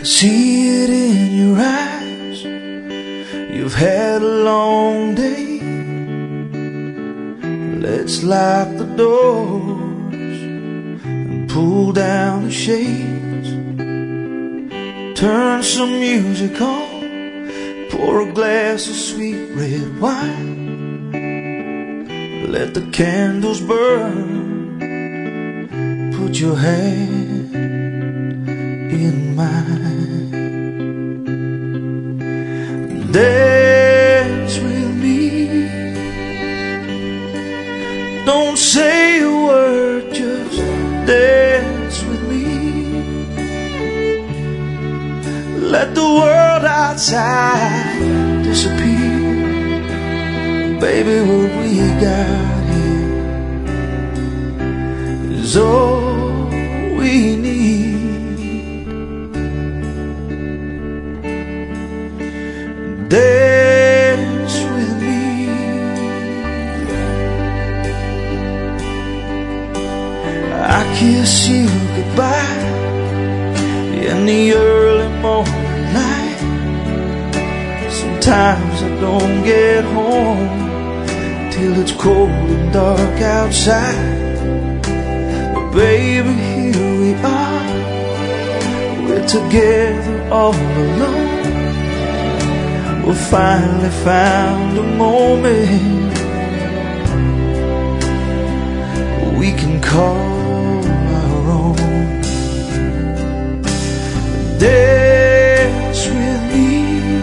See it in your eyes. You've had a long day. Let's lock the doors and pull down the shades. Turn some music on. Pour a glass of sweet red wine. Let the candles burn. Put your hand in mine. Dance with me. Don't say a word, just dance with me. Let the world outside disappear. Baby, what we got here is all we need. Dance with me. I kiss you goodbye in the early morning light. Sometimes I don't get home till it's cold and dark outside. But baby, here we are. We're together all alone. We finally found a moment we can call our own. Dance with me.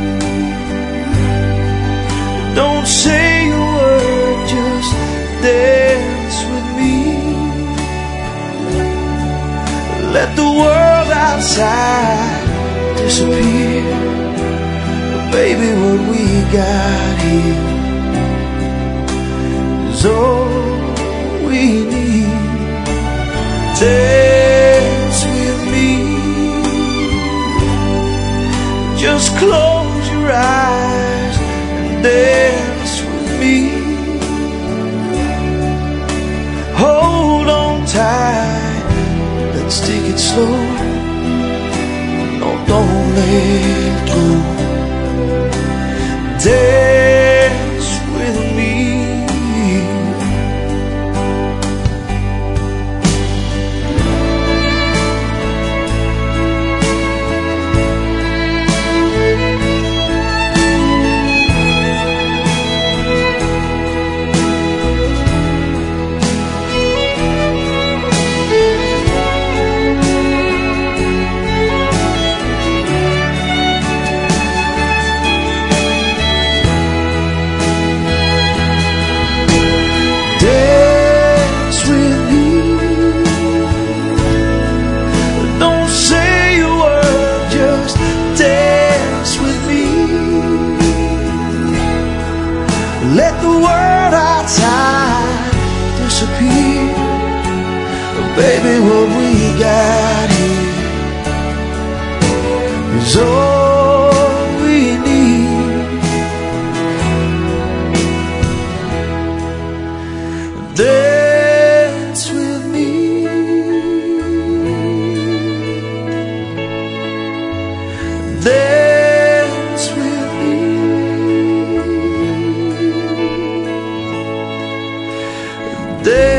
Don't say a word, just dance with me. Let the world outside disappear. Baby, what we got here is all we need. Dance with me. Just close your eyes and dance with me. Hold on tight, let's take it slow. No, don't let go. Dance with me. Let the world outside disappear. Baby, what we got here is all we need. Dance with me. Dance with me. Dance